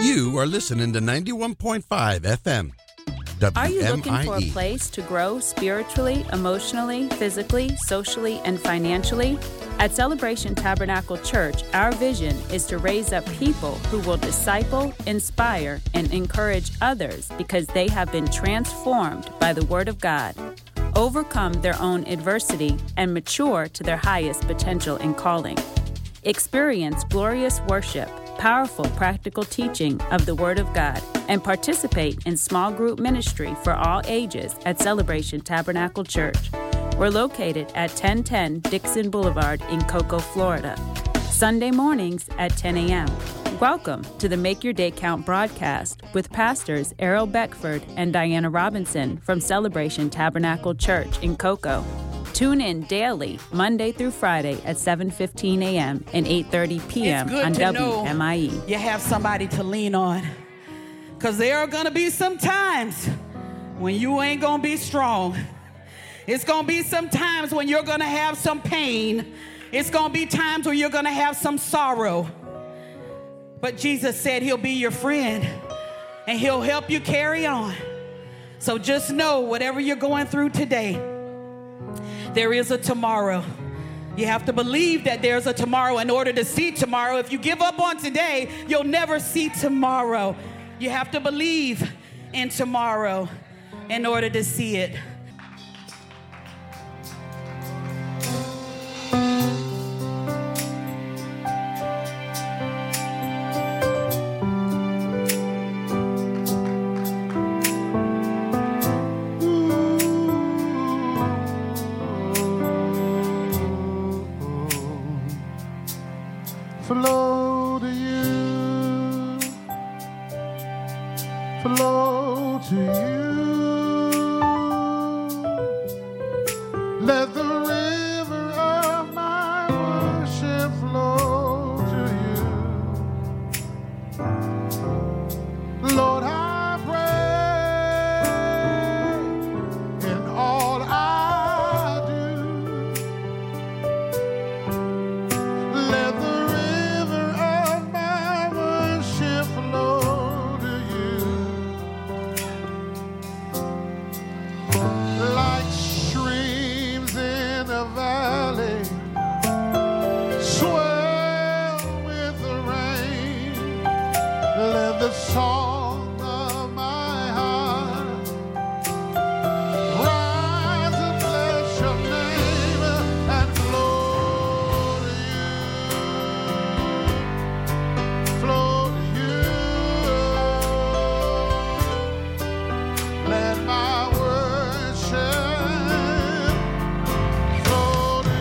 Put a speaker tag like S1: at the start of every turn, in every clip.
S1: You are listening to 91.5 FM. WMIE.
S2: Are you looking for a place to grow spiritually, emotionally, physically, socially, and financially? At Celebration Tabernacle Church, our vision is to raise up people who will disciple, inspire, and encourage others because they have been transformed by the Word of God, overcome their own adversity, and mature to their highest potential and calling. Experience glorious worship, powerful practical teaching of the Word of God, and participate in small group ministry for all ages at Celebration Tabernacle Church. We're located at 1010 Dixon Boulevard in Cocoa, Florida. Sunday mornings at 10 a.m. Welcome to the Make Your Day Count broadcast with pastors Errol Beckford and Diana Robinson from Celebration Tabernacle Church in Cocoa. Tune in daily, Monday through Friday at 7:15 a.m. and 8:30 p.m. on WMIE.
S3: You have somebody to lean on. Because there are going to be some times when you ain't going to be strong. It's going to be some times when you're going to have some pain. It's going to be times where you're going to have some sorrow. But Jesus said he'll be your friend and he'll help you carry on. So just know whatever you're going through today, there is a tomorrow. You have to believe that there's a tomorrow in order to see tomorrow. If you give up on today, you'll never see tomorrow. You have to believe in tomorrow in order to see it.
S4: Flow to you, flow to you. Let the river of my worship flow to you. Lord, I pray in all I do. Let the the song of my heart rise and bless your name and flow to you, let my worship flow to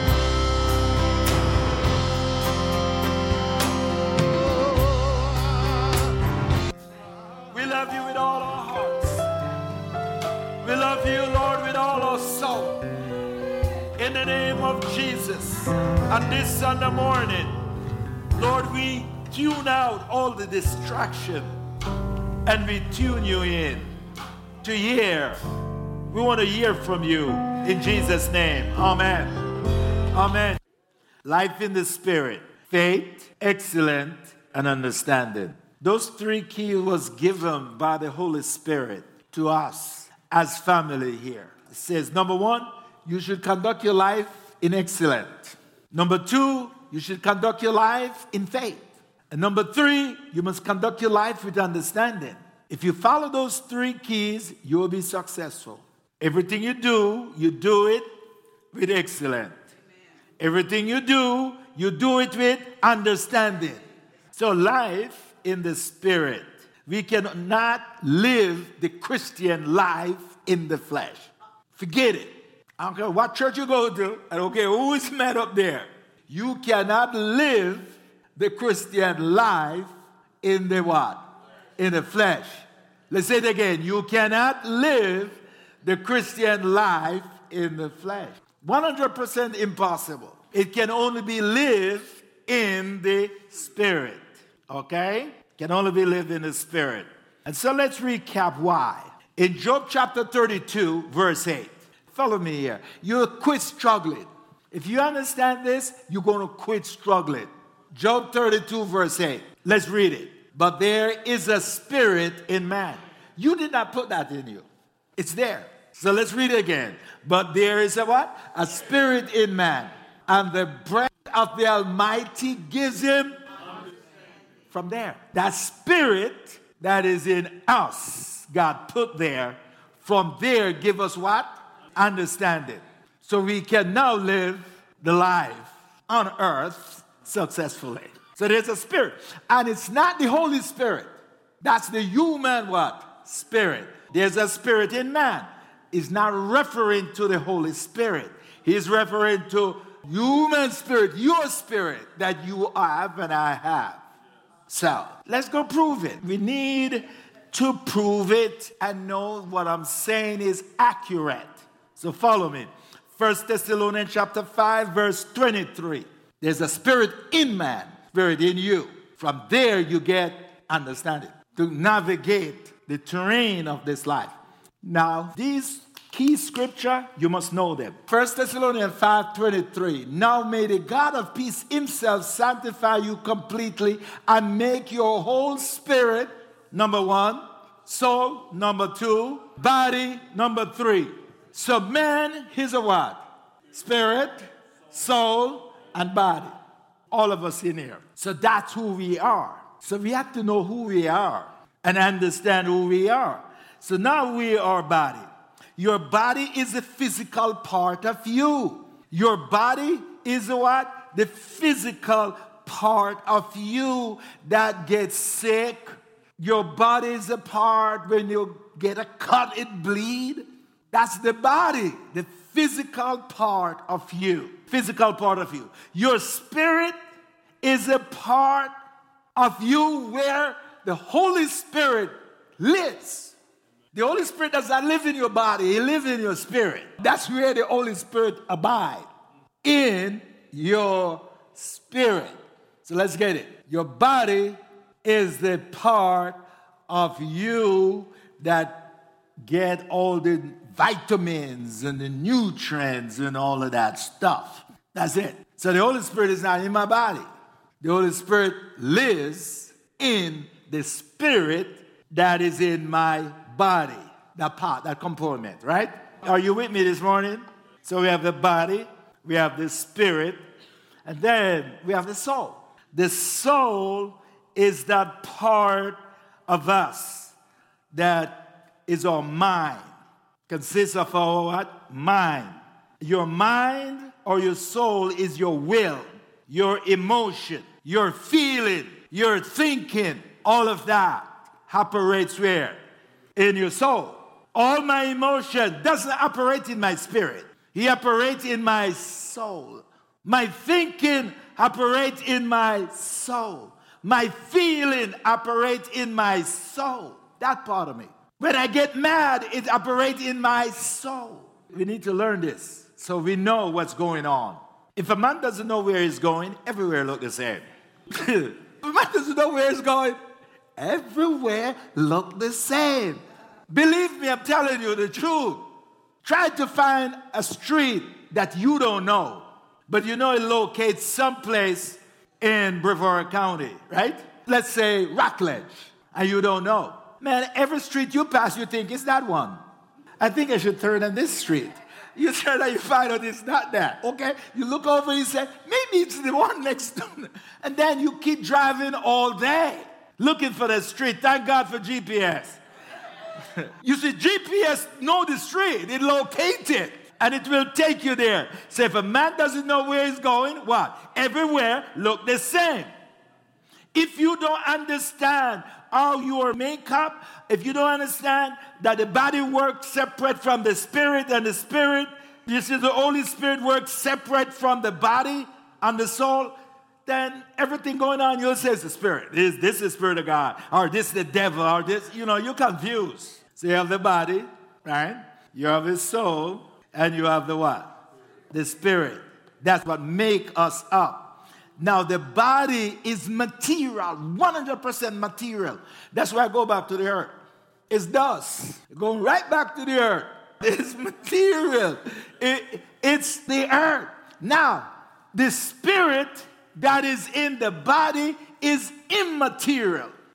S5: We love you with all our hearts. We love you, Lord, with all our soul. In the name of Jesus, on this Sunday morning, Lord, we tune out all the distraction and we tune you in to hear. We want to hear from you in Jesus' name. Amen. Amen. Life in the Spirit, faith, excellence, and understanding. Those three keys was given by the Holy Spirit to us as family here. It says, number one, you should conduct your life in excellence. Number two, you should conduct your life in faith. And number three, you must conduct your life with understanding. If you follow those three keys, you will be successful. Everything you do it with excellence. Everything you do it with understanding. So life in the Spirit. We cannot live the Christian life in the flesh. Forget it. I don't care what church you go to. I don't care who is mad up there. You cannot live the Christian life in the what? In the flesh. Let's say it again. You cannot live the Christian life in the flesh. 100% impossible. It can only be lived in the Spirit. Okay? Can only be lived in the Spirit. And so let's recap why. In Job chapter 32, verse 8. Follow me here. You'll quit struggling. If you understand this, you're going to quit struggling. Job 32, verse 8. Let's read it. But there is a spirit in man. You did not put that in you. It's there. So let's read it again. But there is a what? A spirit in man. And the breath of the Almighty gives him from there. That spirit that is in us, God put there. From there, give us what? Understanding. So we can now live the life on earth successfully. So there's a spirit. And it's not the Holy Spirit. That's the human what? Spirit. There's a spirit in man. He's not referring to the Holy Spirit. He's referring to human spirit, your spirit that you have and I have. So let's go prove it. We need to prove it and know what I'm saying is accurate. So follow me. 1 Thessalonians chapter 5, verse 23. There's a spirit in man, spirit in you. From there you get understanding to navigate the terrain of this life. Now, these key scripture, you must know them. 1 Thessalonians 5:23. Now may the God of peace himself sanctify you completely and make your whole spirit, number one, soul, number two, body, number three. So man is a what? Spirit, soul, and body. All of us in here. So that's who we are. So we have to know who we are and understand who we are. So now we are body. Your body is a physical part of you. Your body is what? The physical part of you that gets sick. Your body is a part when you get a cut, it bleed. That's the body, the physical part of you. Physical part of you. Your spirit is a part of you where the Holy Spirit lives. The Holy Spirit does not live in your body. He lives in your spirit. That's where the Holy Spirit abides. In your spirit. So let's get it. Your body is the part of you that get all the vitamins and the nutrients and all of that stuff. That's it. So the Holy Spirit is not in my body. The Holy Spirit lives in the spirit that is in my body. That part, that component, right? Are you with me this morning? So we have the body, we have the spirit, and then we have the soul. The soul is that part of us that is our mind. Consists of our what? Mind. Your mind or your soul is your will, your emotion, your feeling, your thinking. All of that operates where? In your soul. All my emotion doesn't operate in my spirit. He operates in my soul. My thinking operates in my soul. My feeling operates in my soul. That part of me. When I get mad, it operates in my soul. We need to learn this so we know what's going on. If a man doesn't know where he's going, everywhere look the same. If a man doesn't know where he's going, everywhere look the same. Believe me, I'm telling you the truth. Try to find a street that you don't know, but you know it locates someplace in Brevard County, right? Let's say Rockledge, and you don't know. Man, every street you pass, you think it's that one. I think I should turn on this street. You turn and you find out it's not that, okay? You look over and you say, maybe it's the one next to me. And then you keep driving all day looking for the street. Thank God for GPS. You see, GPS know the street. It locates it. And it will take you there. So if a man doesn't know where he's going, what? Everywhere look the same. If you don't understand how your makeup, if you don't understand that the body works separate from the spirit and the spirit, you see the Holy Spirit works separate from the body and the soul, then everything going on, you'll say it's the spirit. This is the spirit of God, or this is the devil, or this, you're confused. So you have the body, right? You have the soul, and you have the what? The spirit. That's what make us up. Now, the body is material, 100% material. That's why I go back to the earth. It's dust. Going right back to the earth. It's material. It's the earth. Now, the spirit that is in the body is immaterial.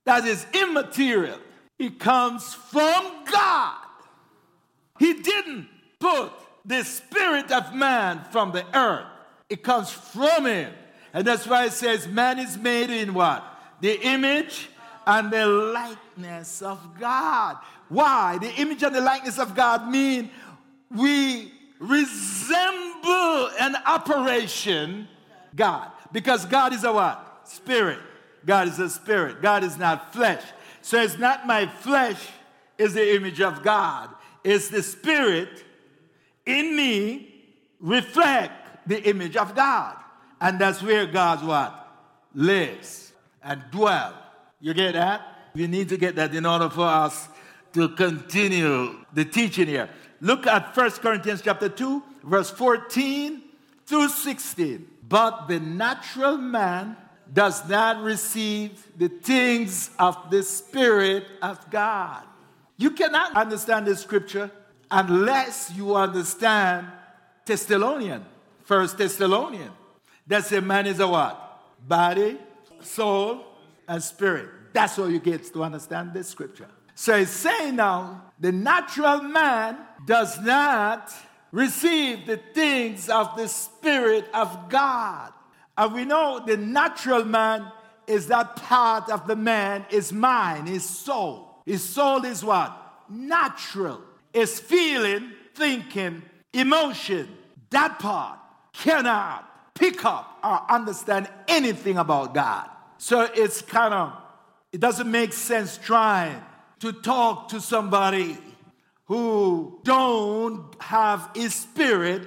S5: that is immaterial. It comes from God. He didn't put the spirit of man from the earth. It comes from him. And that's why it says man is made in what? The image and the likeness of God. Why? The image and the likeness of God mean we resemble an operation God. Because God is a what? Spirit. God is a spirit. God is not flesh. So it's not my flesh is the image of God. It's the spirit in me reflect the image of God. And that's where God's what? Lives and dwells. You get that? We need to get that in order for us to continue the teaching here. Look at 1 Corinthians chapter 2, verse 14 through 16. But the natural man does not receive the things of the Spirit of God. You cannot understand this scripture unless you understand Thessalonian, 1 Thessalonian. That says man is a what? Body, soul, and spirit. That's how you get to understand this scripture. So it's saying now, the natural man does not receive the things of the Spirit of God. And we know the natural man is that part of the man, his mind, his soul. His soul is what? Natural. It's feeling, thinking, emotion. That part cannot pick up or understand anything about God. So it's it doesn't make sense trying to talk to somebody who don't have his spirit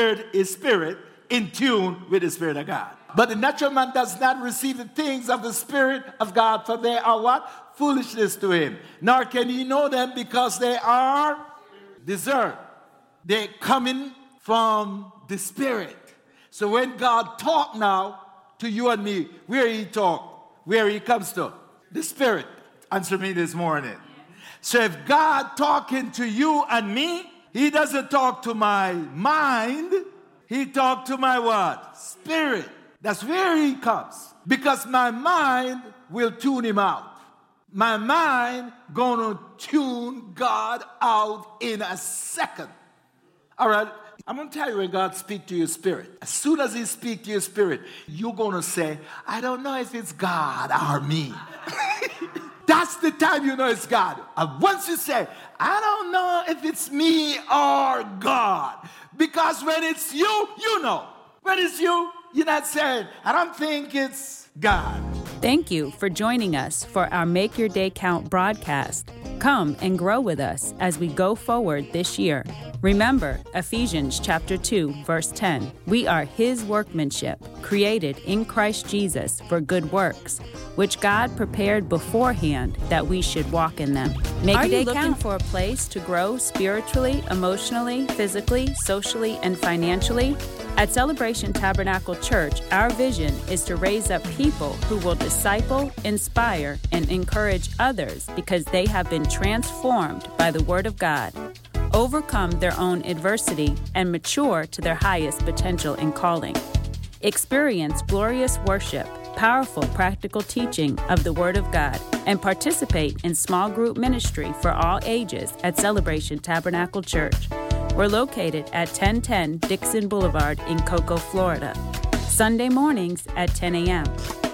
S5: in tune with the Spirit of God. But the natural man does not receive the things of the Spirit of God, for they are what? Foolishness to him. Nor can he know them because they are discerned. They're coming from the Spirit. So when God talk now to you and me, where he talk? Where he comes to? The Spirit. Answer me this morning. So if God talking to you and me, he doesn't talk to my mind. He talk to my what? Spirit. That's where he comes. Because my mind will tune him out. My mind gonna tune God out in a second. All right? I'm going to tell you when God speaks to your spirit. As soon as he speaks to your spirit, you're going to say, I don't know if it's God or me. That's the time you know it's God. And once you say, I don't know if it's me or God. Because when it's you, you know. When it's you, you're not saying, I don't think it's God.
S2: Thank you for joining us for our Make Your Day Count broadcast. Come and grow with us as we go forward this year. Remember Ephesians chapter 2, verse 10. We are his workmanship, created in Christ Jesus for good works, which God prepared beforehand that we should walk in them. Make Your Day Count. Are you looking for a place to grow spiritually, emotionally, physically, socially, and financially? At Celebration Tabernacle Church, our vision is to raise up people who will disciple, inspire, and encourage others because they have been transformed by the Word of God, overcome their own adversity, and mature to their highest potential and calling. Experience glorious worship, powerful practical teaching of the Word of God, and participate in small group ministry for all ages at Celebration Tabernacle Church. We're located at 1010 Dixon Boulevard in Cocoa, Florida. Sunday mornings at 10 a.m.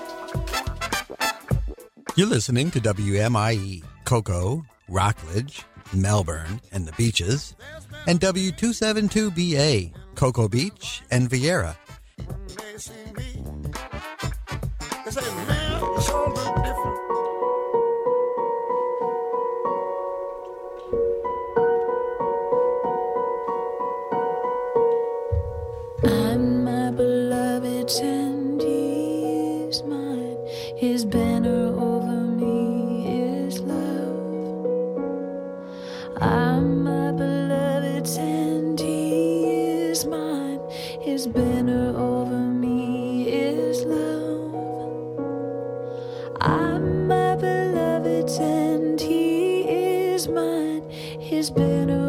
S1: You're listening to WMIE, Cocoa, Rockledge, Melbourne, and the Beaches, and W272BA, Cocoa Beach, and Vieira.
S6: I'm my beloved's and he is mine. His banner over me is love. I'm my beloved's and he is mine. His banner over me is love. I'm my beloved's and he is mine. His banner